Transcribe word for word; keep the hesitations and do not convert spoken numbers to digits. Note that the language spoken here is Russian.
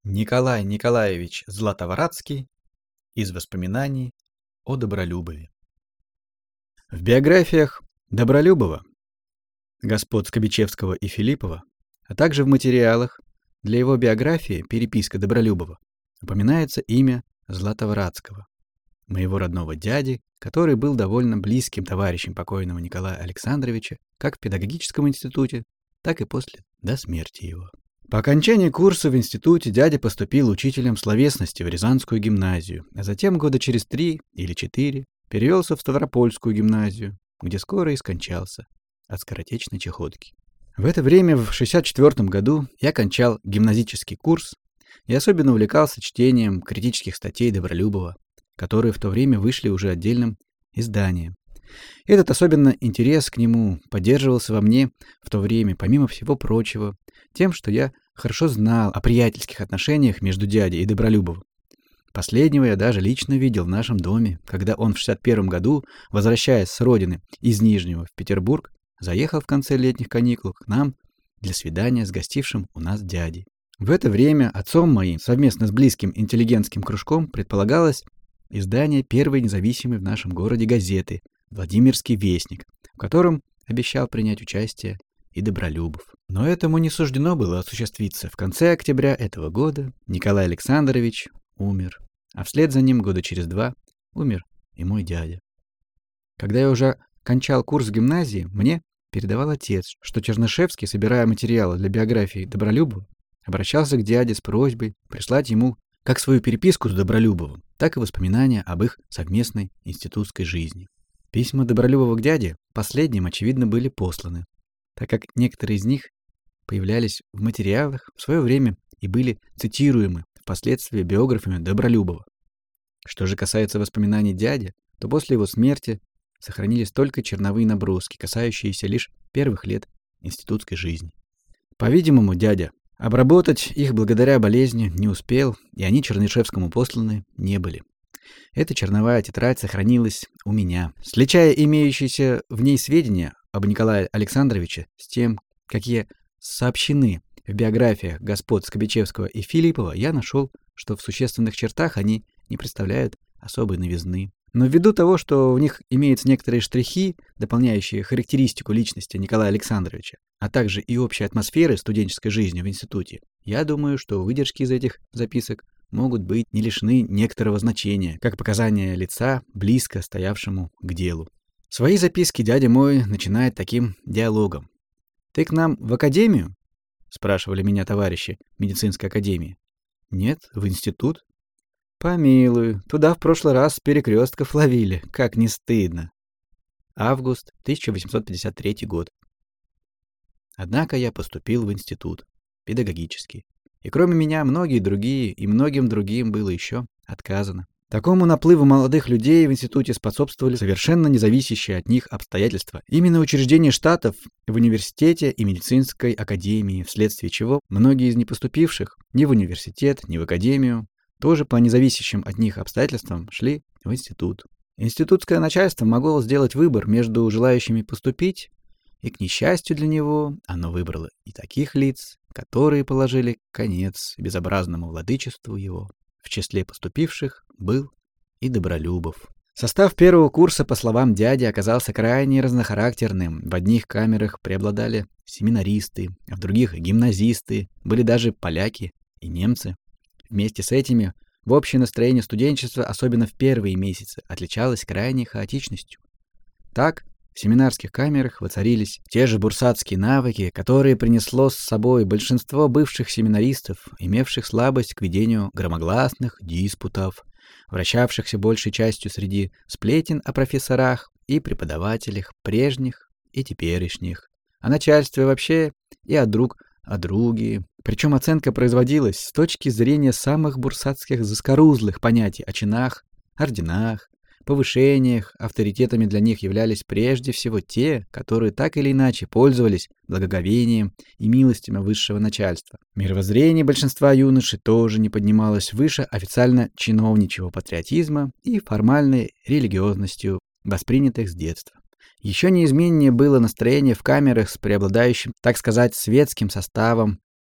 Николай Николаевич Златовратский из воспоминаний о Добролюбове. В биографиях Добролюбова, господ Скобичевского и Филиппова, а также в материалах для его биографии «Переписка Добролюбова» упоминается имя Златовратского, моего родного дяди, который был довольно близким товарищем покойного Николая Александровича как в педагогическом институте, так и после, до смерти его. По окончании курса в институте дядя поступил учителем словесности в Рязанскую гимназию, а затем года через три или четыре перевелся в Ставропольскую гимназию, где скоро и скончался от скоротечной чахотки. В это время, в шестьдесят четвёртом году, я кончал гимназический курс и особенно увлекался чтением критических статей Добролюбова, которые в то время вышли уже отдельным изданием. Этот особенно интерес к нему поддерживался во мне в то время, помимо всего прочего, тем, что я хорошо знал о приятельских отношениях между дядей и Добролюбовым. Последнего я даже лично видел в нашем доме, когда он в шестьдесят первом году, возвращаясь с родины из Нижнего в Петербург, заехал в конце летних каникул к нам для свидания с гостившим у нас дядей. В это время отцом моим, совместно с близким интеллигентским кружком, предполагалось издание первой независимой в нашем городе газеты «Владимирский вестник», в котором обещал принять участие и Добролюбов. Но этому не суждено было осуществиться. В конце октября этого года Николай Александрович умер, а вслед за ним года через два умер и мой дядя. Когда я уже кончал курс в гимназии, мне передавал отец, что Чернышевский, собирая материалы для биографии Добролюбова, обращался к дяде с просьбой прислать ему как свою переписку с Добролюбовым, так и воспоминания об их совместной институтской жизни. Письма Добролюбова к дяде последним, очевидно, были посланы, так как некоторые из них появлялись в материалах в свое время и были цитируемы впоследствии биографами Добролюбова. Что же касается воспоминаний дяди, то после его смерти сохранились только черновые наброски, касающиеся лишь первых лет институтской жизни. По-видимому, дядя обработать их благодаря болезни не успел, и они Чернышевскому посланы не были. Эта черновая тетрадь сохранилась у меня. Сличая имеющиеся в ней сведения об Николае Александровиче с тем, какие сообщены в биографиях господ Скобичевского и Филиппова, я нашел, что в существенных чертах они не представляют особой новизны. Но ввиду того, что в них имеются некоторые штрихи, дополняющие характеристику личности Николая Александровича, а также и общей атмосферы студенческой жизни в институте, я думаю, что выдержки из этих записок могут быть не лишены некоторого значения, как показания лица, близко стоявшему к делу. Свои записки дядя мой начинает таким диалогом. «Ты к нам в академию?» — спрашивали меня товарищи медицинской академии. «Нет, в институт». «Помилуй, туда в прошлый раз с перекрестков ловили, как не стыдно». Август тысяча восемьсот пятьдесят третий год. Однако я поступил в институт, педагогический. И кроме меня многие другие, и многим другим было еще отказано. Такому наплыву молодых людей в институте способствовали совершенно независящие от них обстоятельства. Именно учреждение штатов в университете и медицинской академии, вследствие чего многие из непоступивших ни в университет, ни в академию, тоже по независящим от них обстоятельствам шли в институт. Институтское начальство могло сделать выбор между желающими поступить, и, к несчастью для него, оно выбрало и таких лиц, которые положили конец безобразному владычеству его. В числе поступивших был и Добролюбов. Состав первого курса, по словам дяди, оказался крайне разнохарактерным. В одних камерах преобладали семинаристы, а в других — гимназисты, были даже поляки и немцы. Вместе с этими в общее настроение студенчества, особенно в первые месяцы, отличалось крайней хаотичностью. Так, в семинарских камерах воцарились те же бурсатские навыки, которые принесло с собой большинство бывших семинаристов, имевших слабость к ведению громогласных диспутов, вращавшихся большей частью среди сплетен о профессорах и преподавателях прежних и теперешних, о начальстве вообще и о друг о друге. Причем оценка производилась с точки зрения самых бурсатских заскорузлых понятий о чинах, орденах, повышениях. Авторитетами для них являлись прежде всего те, которые так или иначе пользовались благоговением и милостями высшего начальства. Мировоззрение большинства юношей тоже не поднималось выше официально чиновничьего патриотизма и формальной религиозностью, воспринятых с детства. Еще неизменнее было настроение в камерах с преобладающим, так сказать, светским составом,